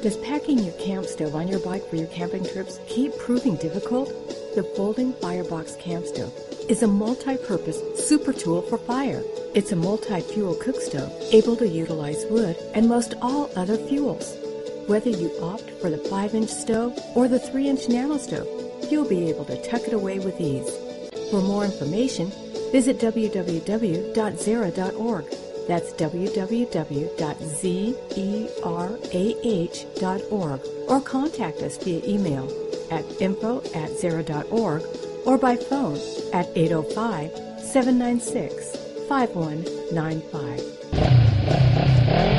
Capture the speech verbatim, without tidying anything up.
Does packing your camp stove on your bike for your camping trips keep proving difficult? The Folding Firebox Camp Stove is a multi-purpose super tool for fire. It's a multi-fuel cook stove able to utilize wood and most all other fuels. Whether you opt for the five inch stove or the three inch nano stove, you'll be able to tuck it away with ease. For more information, visit w w w dot zera dot org. That's w w w dot zerah dot org, or contact us via email at info at zera dot org or by phone at eight oh five, seven nine six, five one nine five.